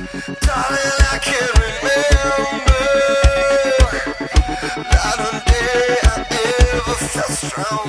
Darling, I can't remember not a day I ever felt strong.